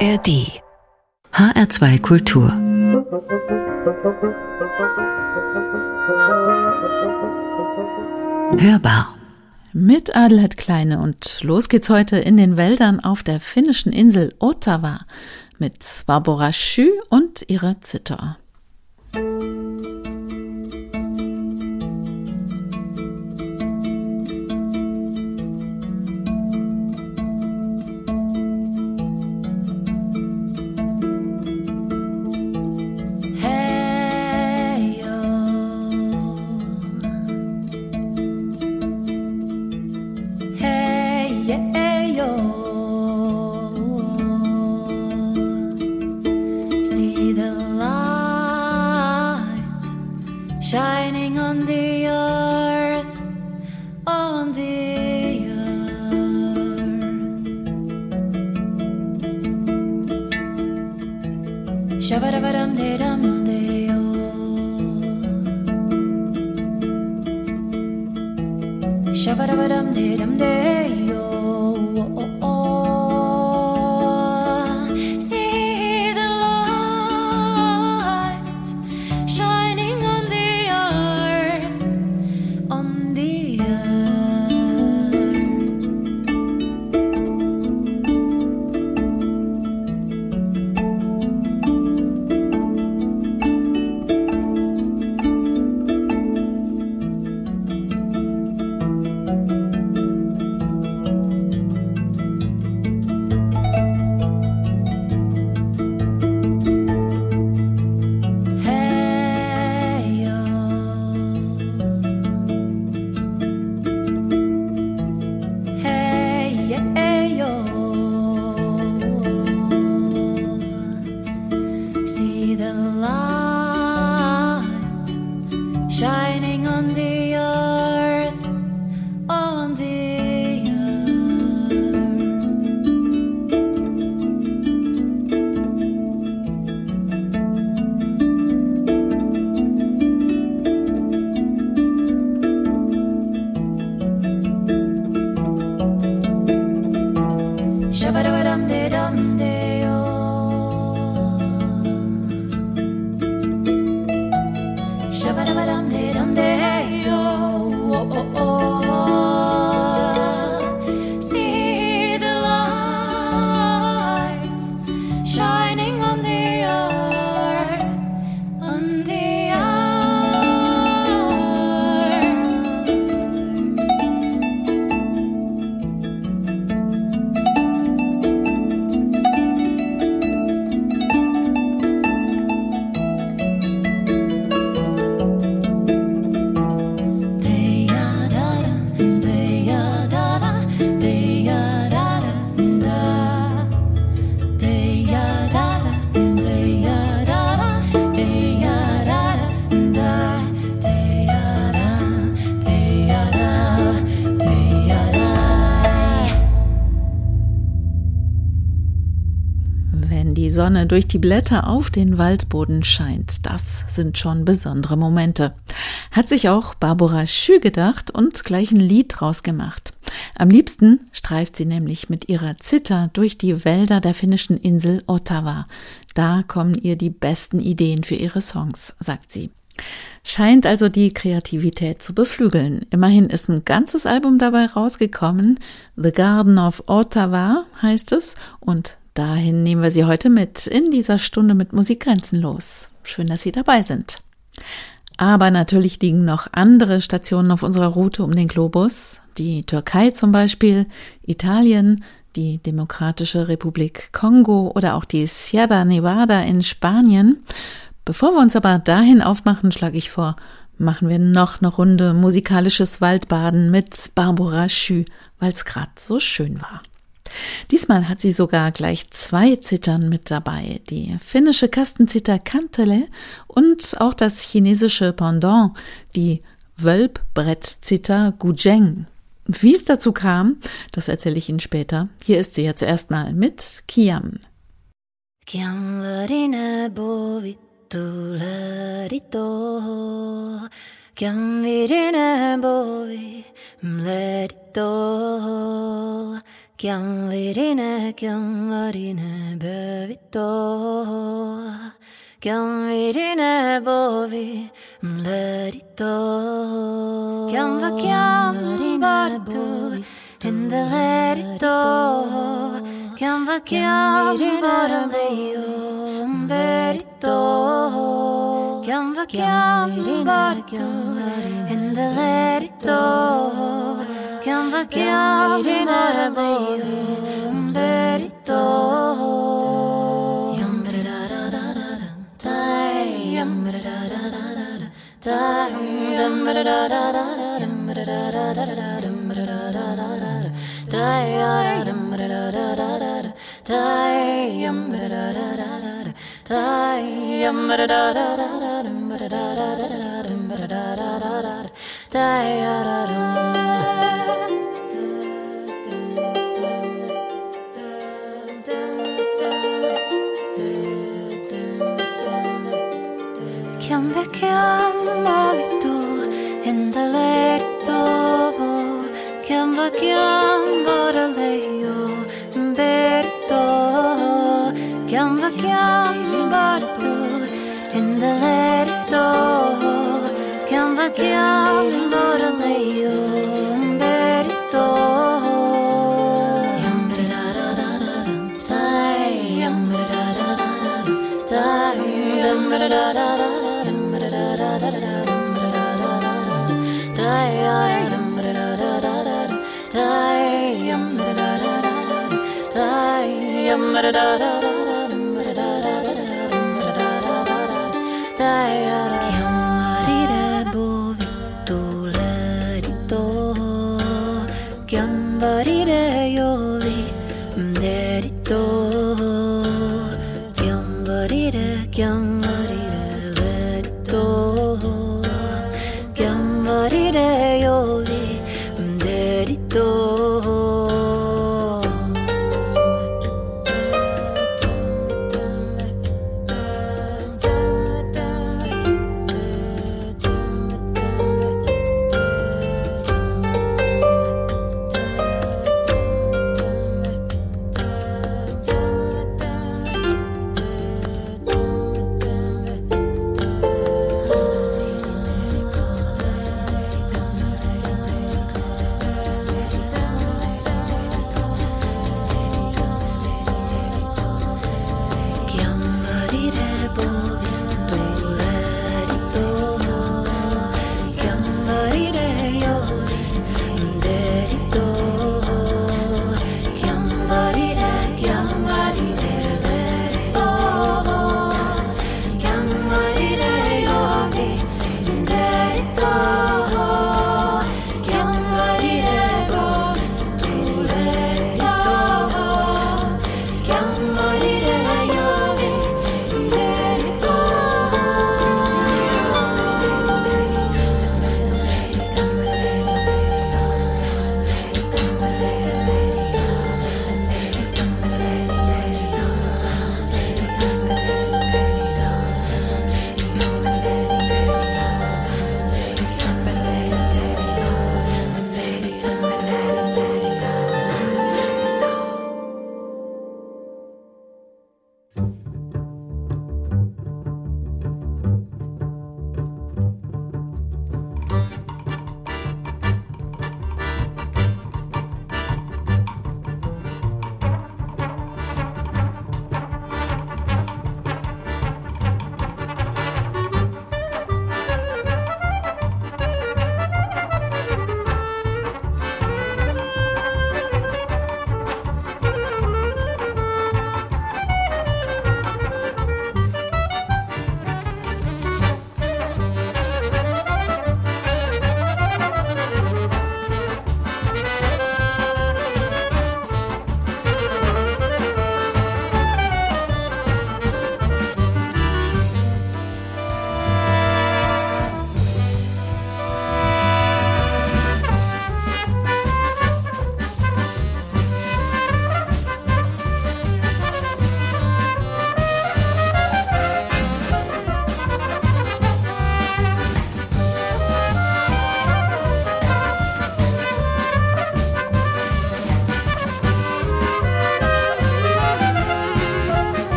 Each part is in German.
ARD HR2 Kultur Hörbar mit Adelheid Kleine und los geht's heute in den Wäldern auf der finnischen Insel Otava mit Barbora Schü und ihrer Zither. Shining on the earth, on the earth. Shabadabadam-de-dam-de-o. Shabadabadam-de-dam-de-o. See the light shining on the earth, on the earth. See the light shining on the earth, on the earth. Shabadabadam-de-dam-de-o. Shabadabadam-de-dam-de-o. See the light shining on the earth, on the earth. Wenn die Sonne durch die Blätter auf den Waldboden scheint, das sind schon besondere Momente. Hat sich auch Barbora Schü gedacht und gleich ein Lied draus gemacht. Am liebsten streift sie nämlich mit ihrer Zither durch die Wälder der finnischen Insel Otava. Da kommen ihr die besten Ideen für ihre Songs, sagt sie. Scheint also die Kreativität zu beflügeln. Immerhin ist ein ganzes Album dabei rausgekommen. The Garden of Otava heißt es und dahin nehmen wir Sie heute mit in dieser Stunde mit Musik grenzenlos. Schön, dass Sie dabei sind. Aber natürlich liegen noch andere Stationen auf unserer Route um den Globus. Die Türkei zum Beispiel, Italien, die Demokratische Republik Kongo oder auch die Sierra Nevada in Spanien. Bevor wir uns aber dahin aufmachen, schlage ich vor, machen wir noch eine Runde musikalisches Waldbaden mit Barbora Schü, weil es gerade so schön war. Diesmal hat sie sogar gleich 2 Zittern mit dabei, die finnische Kastenzither Kantele und auch das chinesische Pendant, die Wölbbrettzither Guzheng. Wie es dazu kam, das erzähle ich Ihnen später. Hier ist sie jetzt erstmal mit Kiam. Kiam varine bovi tulerito, Kiam virine bovi mlerito, Chiamvirine, bevito. Chiamvirine, bovi, mlerito. Chiamvarito, tendelerito. Chiamvarito, berito. Chiamvarito, tendelerito. Chiamvarito, berito. Chiamavito in the letto, chiamvaraleio, berito, chiamvarito in the letto, chiamvaraleio, berito. Chiamarire bovito lerito, chiamarire iovi derito, chiamarire lerito, chiamarire iovi derito.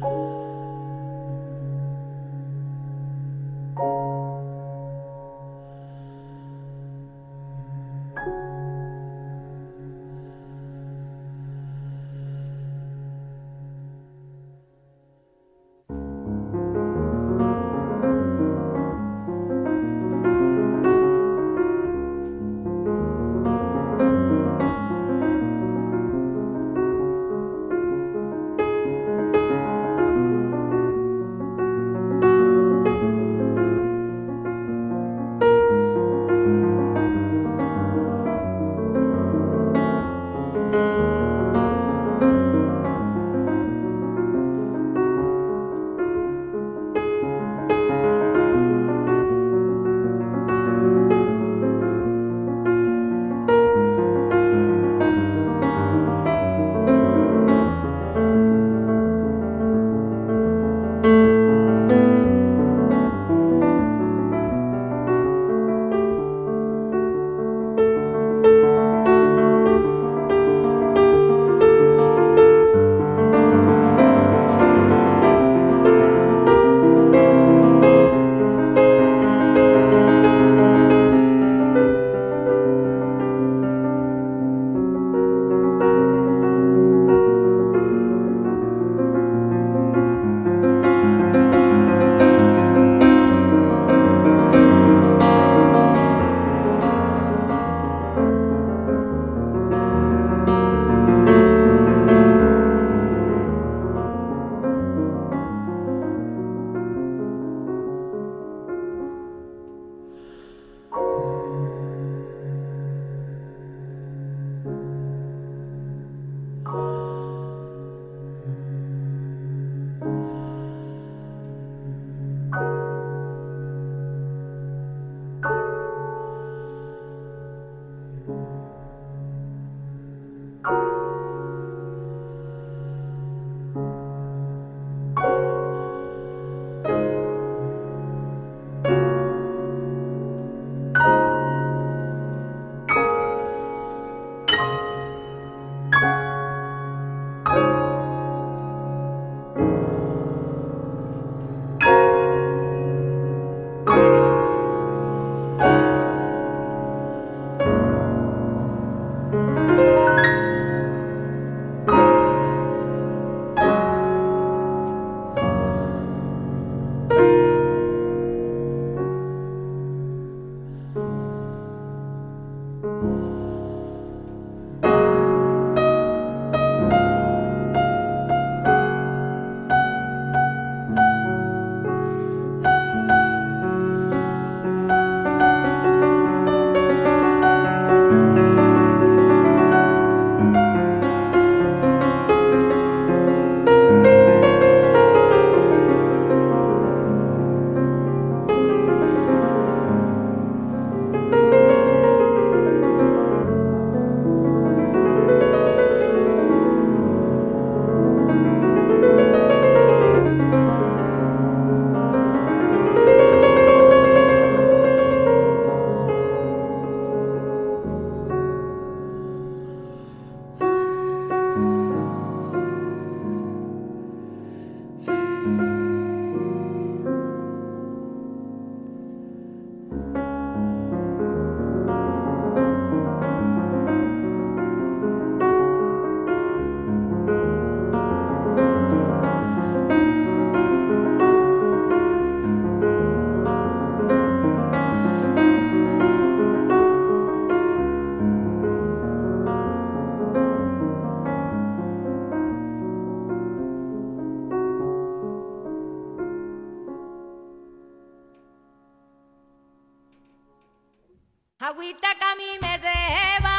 Agüita que a mí me lleva.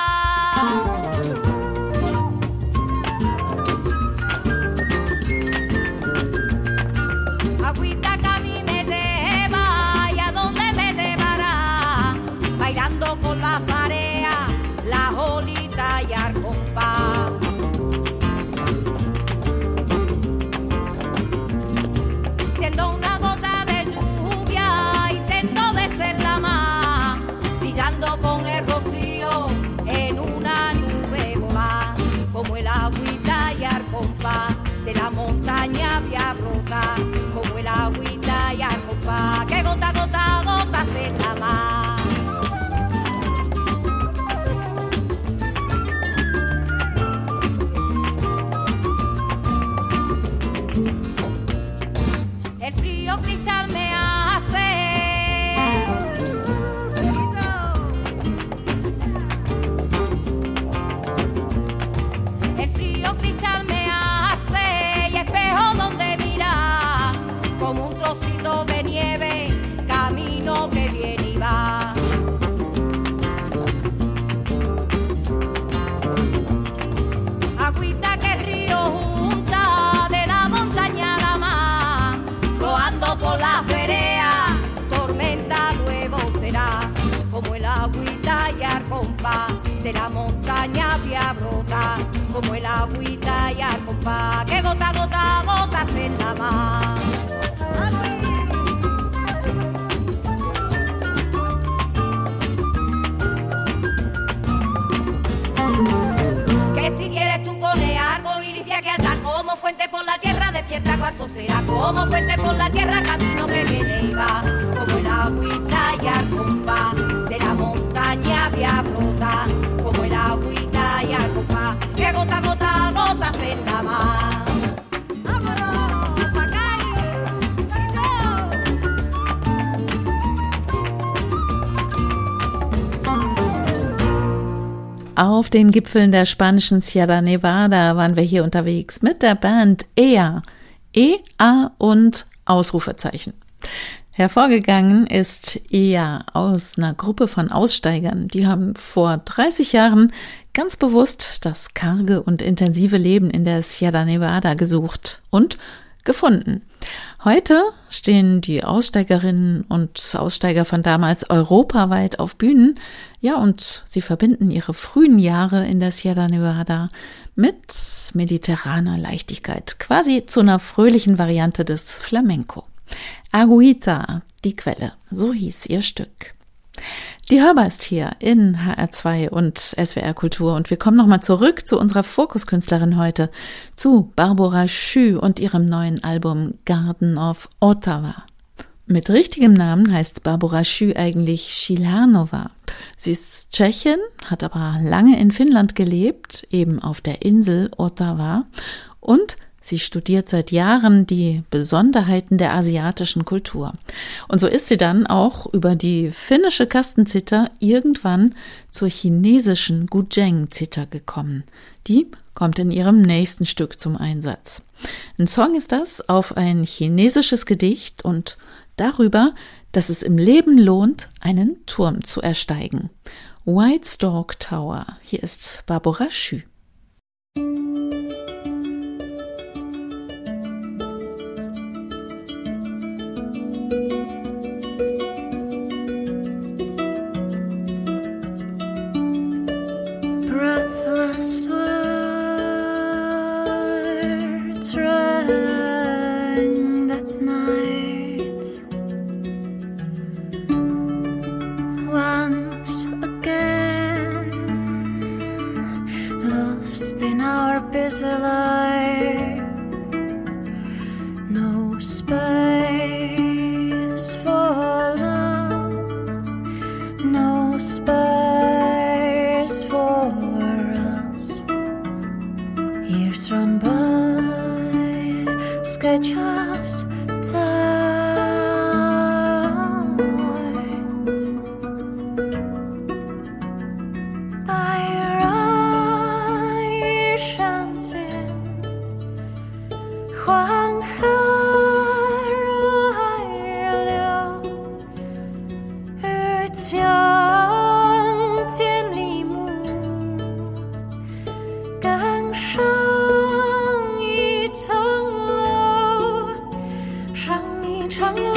Agüita que a mí me lleva. ¿Y a dónde me llevará? Bailando con la marea, la olita y al compás. Siendo una gota de lluvia, intento de ser la más, brillando con el rocío en una nube volar, como el agüita y al compás de la montaña. montaña brota como el agüita y al compás que gota, gota, gotas en la mar. El frío cristal me hace. El frío cristal me hace y espejo donde mira como un trocito de nieve, camino que viene y va. Agüita que el río junta de la montaña a la mar, rodando por la ferea, tormenta luego será, como el agüita y al compás de la montaña vía brota, como el agüita y al compás que gota, gota, gotas en la mar. Que si quieres tú pones algo y dice que alta como fuente por la tierra, despierta cuarto será como fuente por la tierra, camino que viene y va, como el agüita y al compás de la montaña vía brota, como el agüita y al compás que gota, gota, gotas en la mar. ¡Vámonos, Macari! Auf den Gipfeln der spanischen Sierra Nevada waren wir hier unterwegs mit der Band EA. E-A und Ausrufezeichen. Hervorgegangen ist EA aus einer Gruppe von Aussteigern. Die haben vor 30 Jahren ganz bewusst das karge und intensive Leben in der Sierra Nevada gesucht und gefunden. Heute stehen die Aussteigerinnen und Aussteiger von damals europaweit auf Bühnen. Ja, und sie verbinden ihre frühen Jahre in der Sierra Nevada mit mediterraner Leichtigkeit, quasi zu einer fröhlichen Variante des Flamenco. Agüita, die Quelle, so hieß ihr Stück. Die Hörbar ist hier in HR2 und SWR Kultur und wir kommen nochmal zurück zu unserer Fokuskünstlerin heute, zu Barbora Schü und ihrem neuen Album Garden of Ottawa. Mit richtigem Namen heißt Barbora Schü eigentlich Šilanova. Sie ist Tschechin, hat aber lange in Finnland gelebt, eben auf der Insel Ottawa, und sie studiert seit Jahren die Besonderheiten der asiatischen Kultur. Und so ist sie dann auch über die finnische Kastenzither irgendwann zur chinesischen Guzheng-Zither gekommen. Die kommt in ihrem nächsten Stück zum Einsatz. Ein Song ist das auf ein chinesisches Gedicht und darüber, dass es im Leben lohnt, einen Turm zu ersteigen. White Stork Tower. Hier ist Barbora Schü. Breathless words rang that night. Once again, lost in our busy life. No space for love, no space for us. Years run by, sketch us tight. By your shantin, Juan Haro utgör天里木，更上一层楼，上一层楼。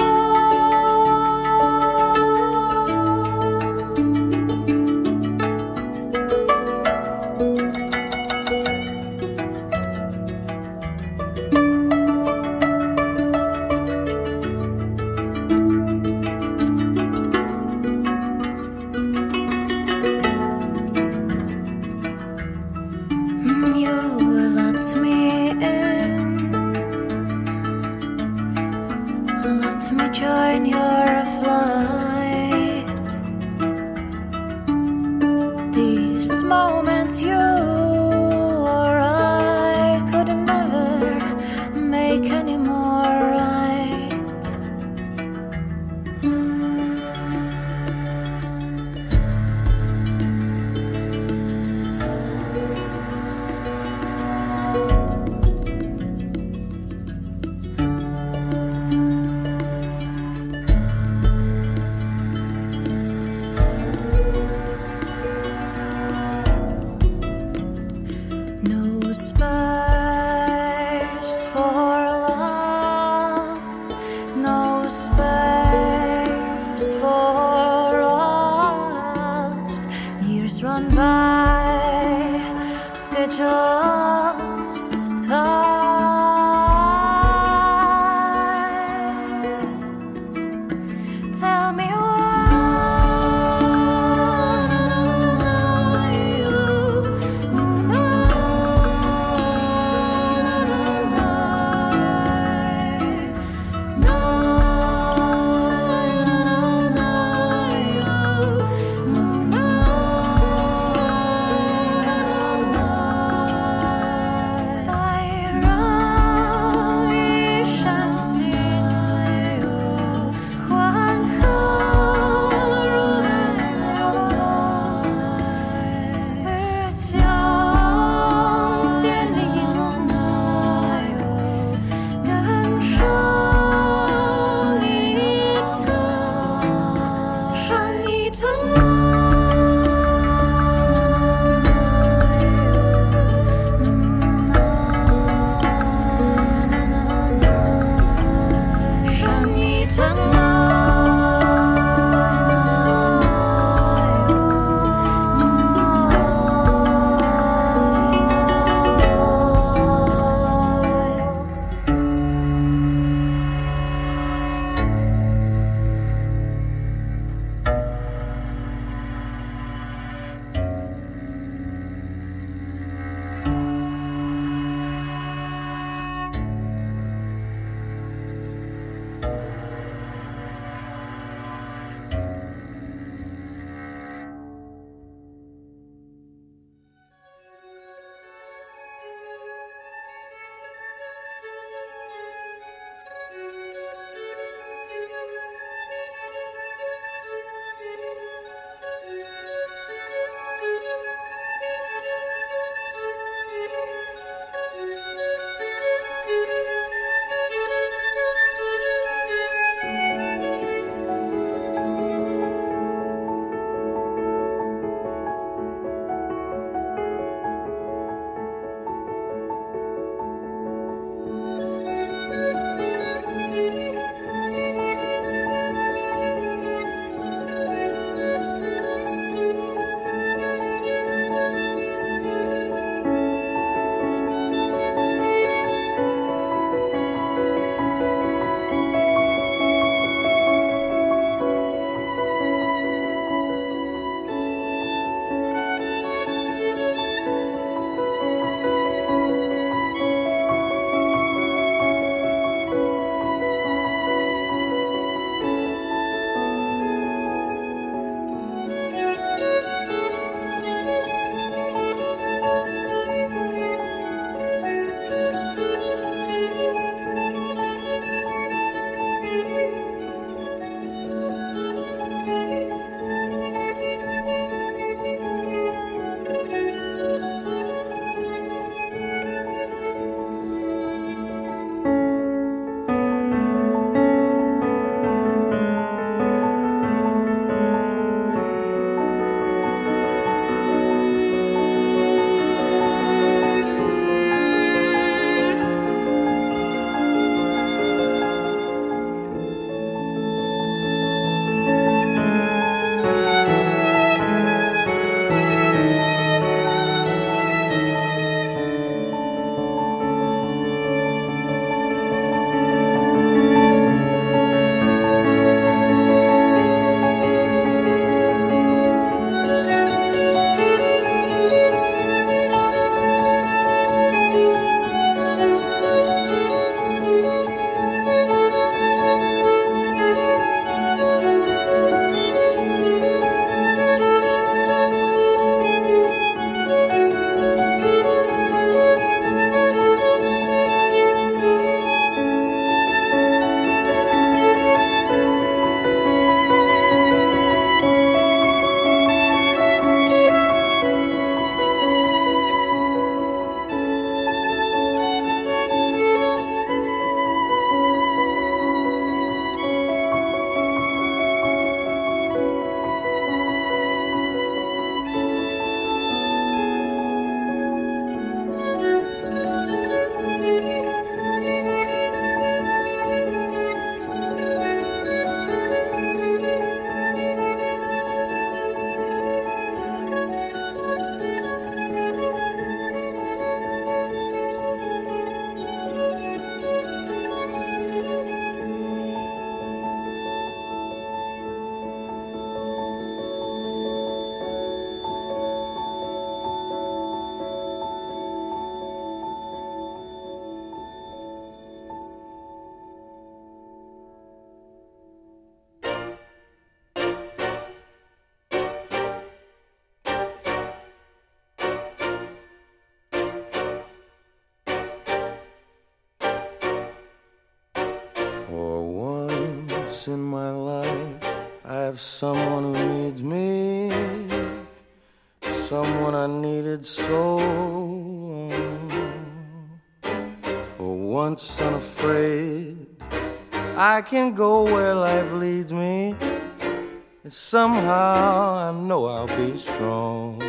once in my life I have someone who needs me, someone I needed so long. For once unafraid, I can go where life leads me, and somehow I know I'll be strong.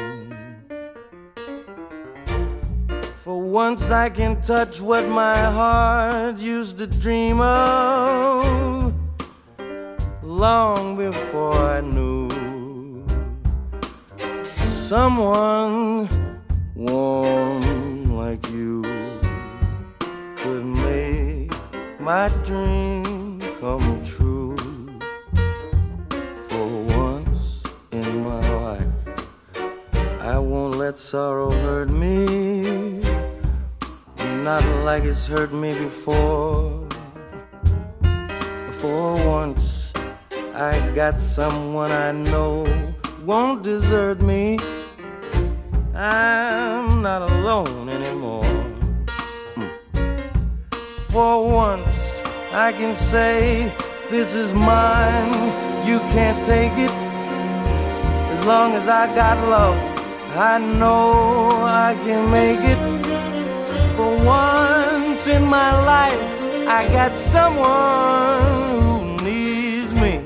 For once I can touch what my heart used to dream of, long before I knew someone warm like you could make my dream come true. For once in my life, I won't let sorrow hurt me, not like it's hurt me before. For once I got someone I know won't desert me. I'm not alone anymore. For once I can say, this is mine, you can't take it. As long as I got love, I know I can make it. For once in my life, I got someone who needs me.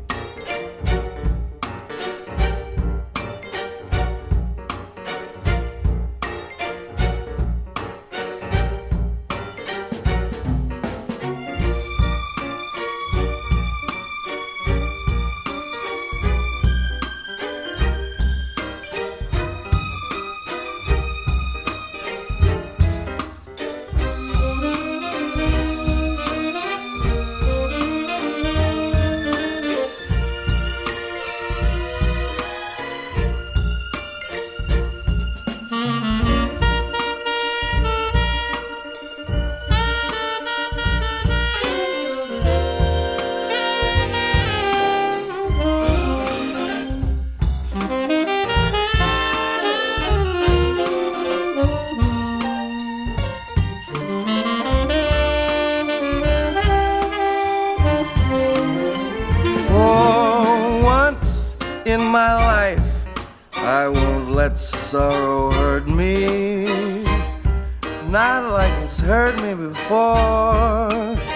Sorrow hurt me, not like it's hurt me before.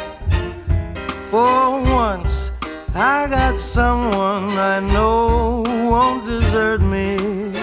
For once I got someone I know won't desert me.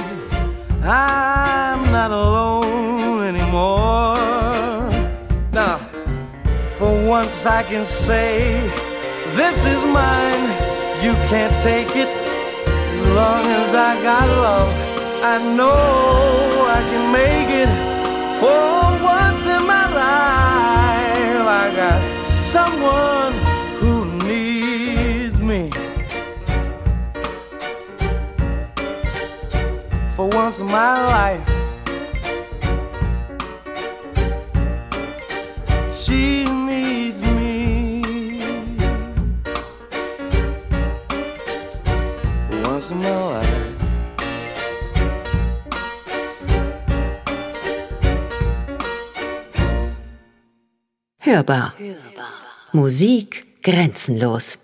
I'm not alone anymore. Now, for once I can say, this is mine, you can't take it. As long as I got love, I know I can make it. For once in my life, I got someone who needs me. For once in my life, she needs me. For once in my life. Hörbar. Musik grenzenlos.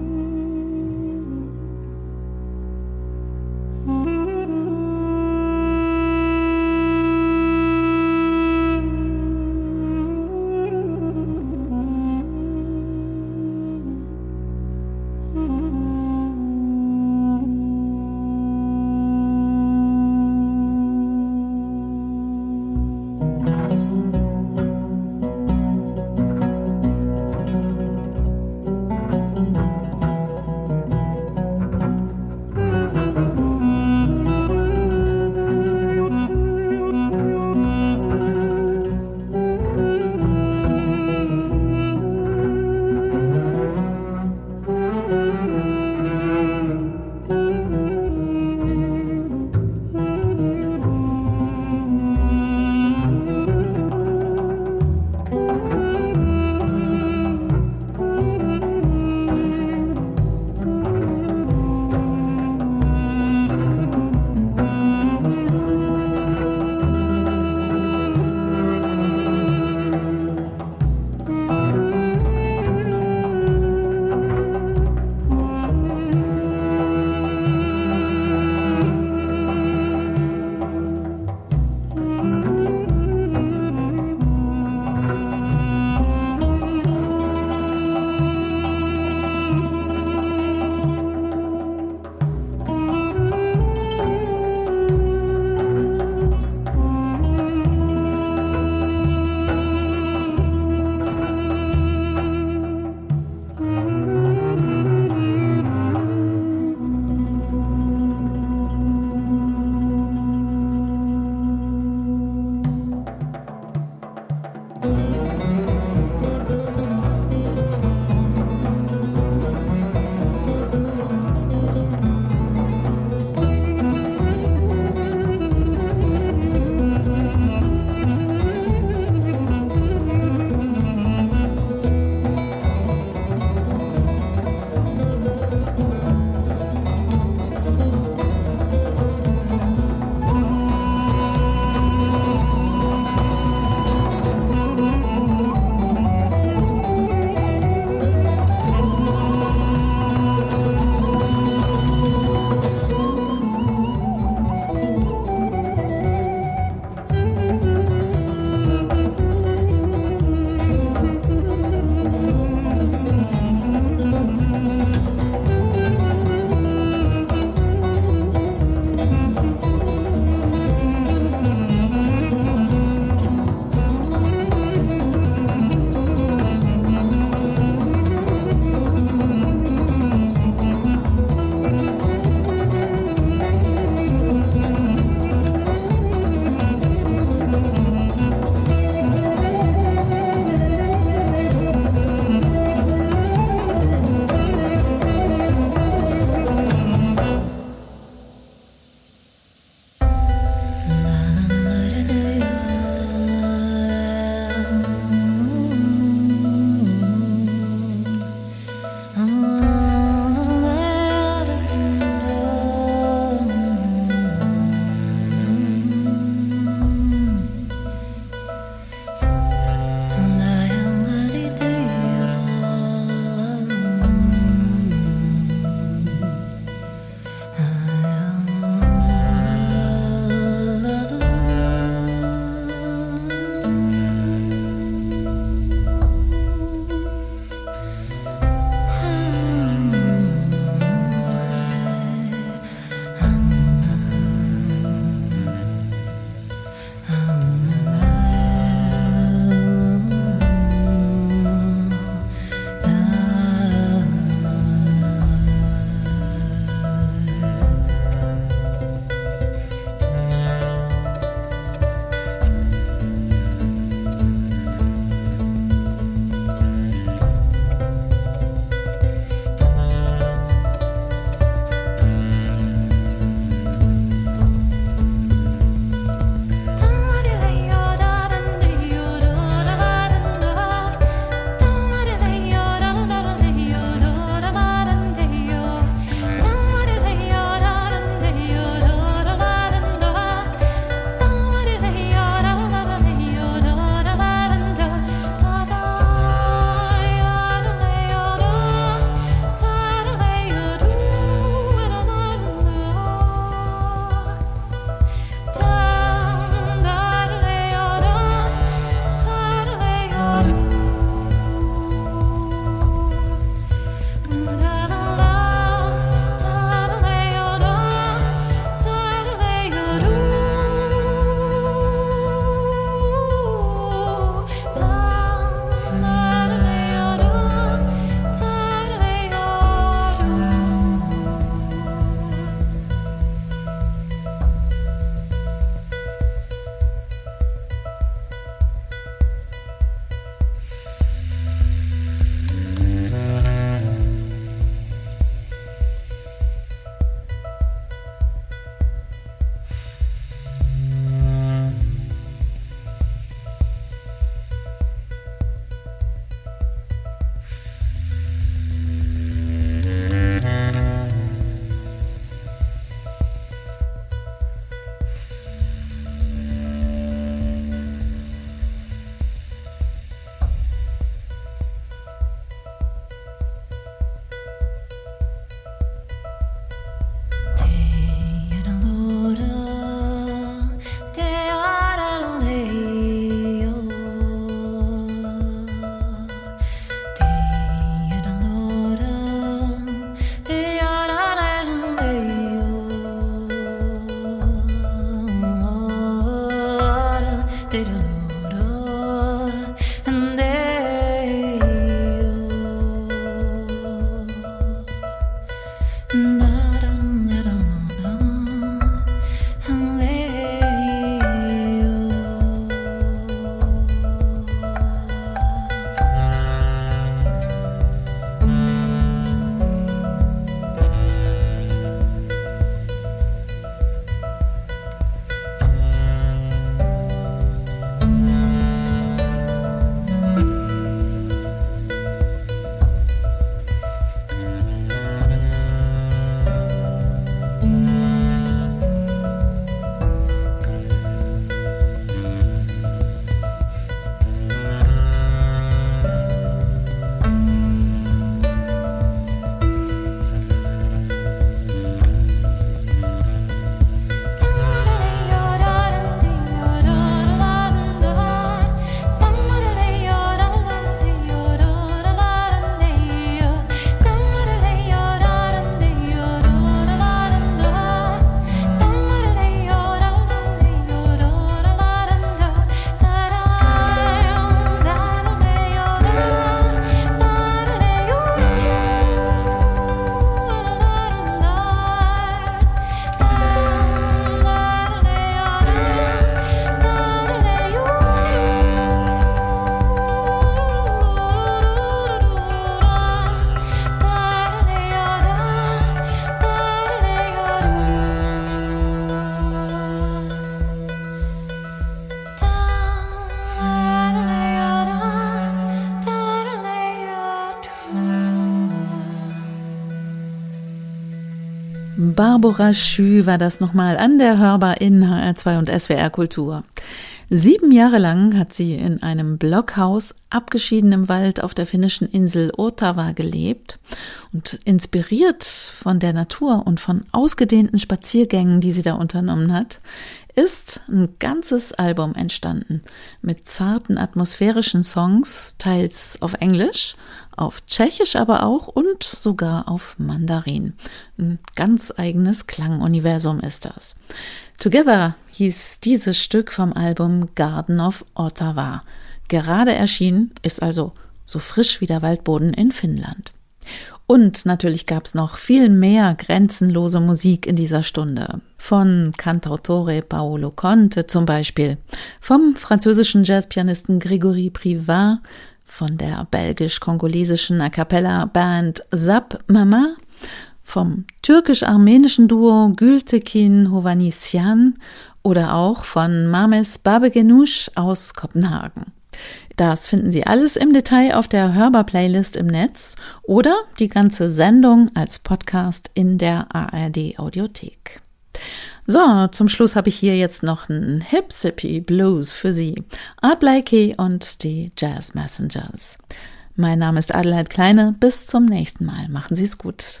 Barbara Schü war das nochmal an der Hörbar in HR2 und SWR Kultur. 7 Jahre lang hat sie in einem Blockhaus abgeschieden im Wald auf der finnischen Insel Otava gelebt und inspiriert von der Natur und von ausgedehnten Spaziergängen, die sie da unternommen hat, ist ein ganzes Album entstanden mit zarten atmosphärischen Songs, teils auf Englisch, auf Tschechisch aber auch und sogar auf Mandarin. Ein ganz eigenes Klanguniversum ist das. Together hieß dieses Stück vom Album Garden of Otava. Gerade erschienen, ist also so frisch wie der Waldboden in Finnland. Und natürlich gab es noch viel mehr grenzenlose Musik in dieser Stunde. Von Cantautore Paolo Conte zum Beispiel, vom französischen Jazzpianisten Grégory Privat, von der belgisch-kongolesischen A-Cappella-Band Zap Mama, vom türkisch-armenischen Duo Gültekin Hovhannisyan oder auch von Mames Babegenush aus Kopenhagen. Das finden Sie alles im Detail auf der Hörbar-Playlist im Netz oder die ganze Sendung als Podcast in der ARD-Audiothek. So, zum Schluss habe ich hier jetzt noch einen Hip-Sippy Blues für Sie. Art Blakey und die Jazz Messengers. Mein Name ist Adelheid Kleine. Bis zum nächsten Mal. Machen Sie es gut.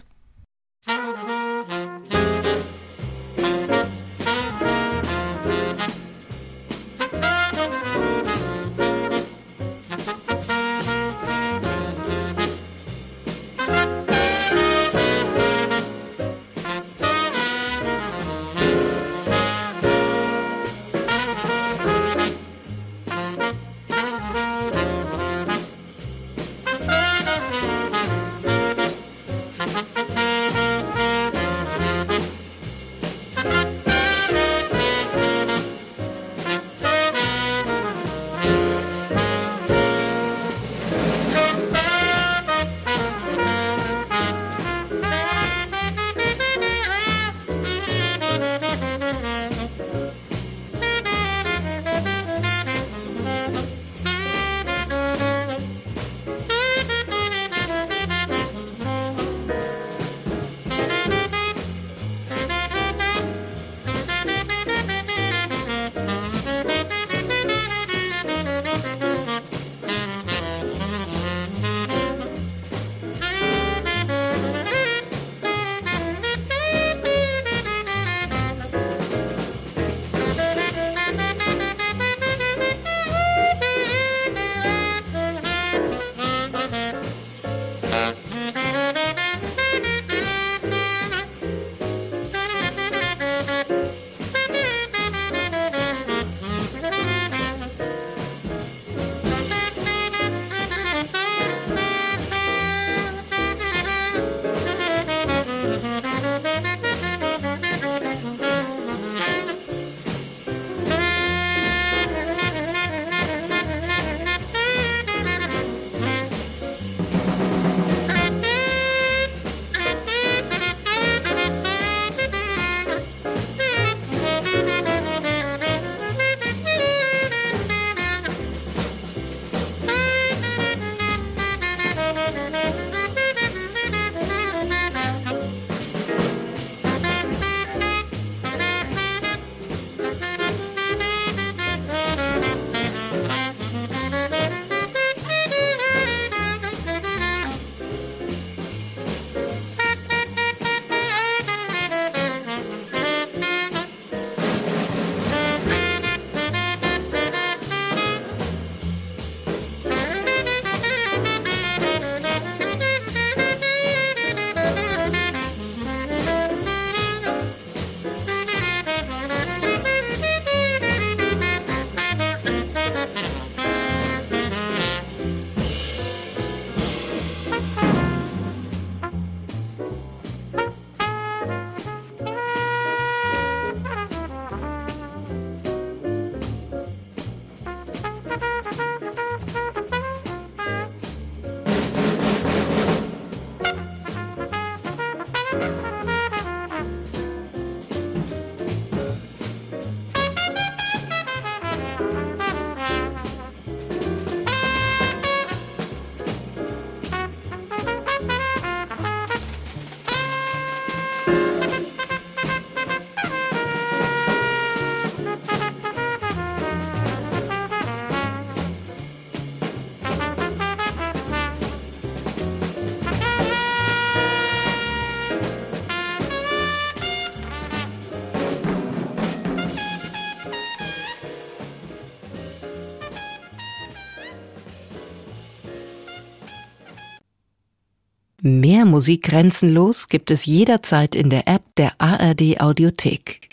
Mehr Musik grenzenlos gibt es jederzeit in der App der ARD Audiothek.